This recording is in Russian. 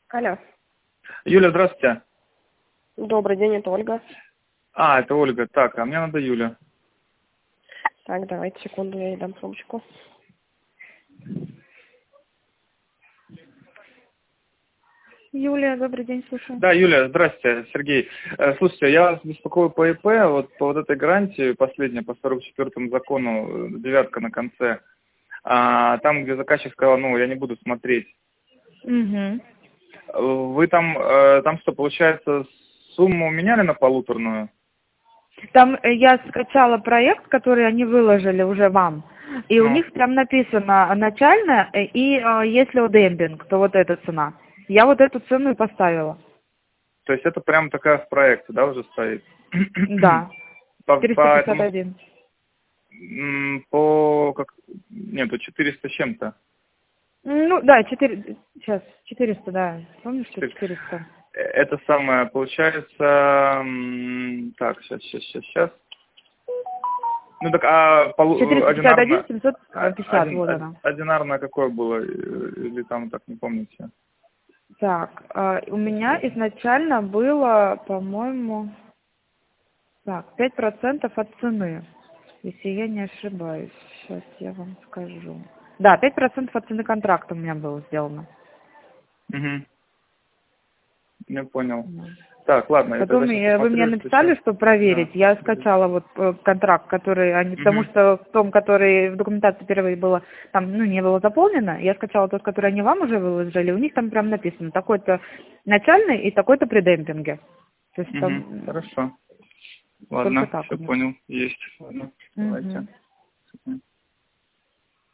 Алло. Юля, здравствуйте. Добрый день, это Ольга. Это Ольга. Так, а мне надо Юля. Так, давайте секунду, я ей дам трубочку. Юлия, добрый день, слушаю. Да, Юля, здравствуйте, Сергей. Слушайте, я вас беспокою по ИП, вот по вот этой гарантии, последняя, по 44-му закону, девятка на конце. Там, где заказчик сказал, я не буду смотреть. Угу. Вы там что, получается, сумму меняли на полуторную? Там я скачала проект, который они выложили уже вам. И у Ну, них там написано начальная и если демпинг, то вот эта цена. Я вот эту цену и поставила. то есть это прям такая в проекте, да, уже стоит? Да. По этому, 451. Нету, 400 с чем-то. Ну, да, 400, да. Помнишь, что 400? Это самое, получается, так, сейчас. Ну так, 451, 750, вот она. одинарное какое было, или там так, не помните? Так, у меня изначально было, по-моему, 5% от цены, если я не ошибаюсь. Сейчас я вам скажу. Да, 5% от цены контракта у меня было сделано. Угу. Я понял. Да. Так, ладно, я Потом тогда сейчас вы мне посмотрю, написали, что проверить. Да. Я скачала вот контракт, который они, потому что в том, который в документации впервые было, там, не было заполнено. Я скачала тот, который они вам уже выложили. У них там прям написано такой-то начальный и такой-то при демпинге. То есть там Хорошо. только Ладно, так все у них. понял. Есть. Ладно, давайте.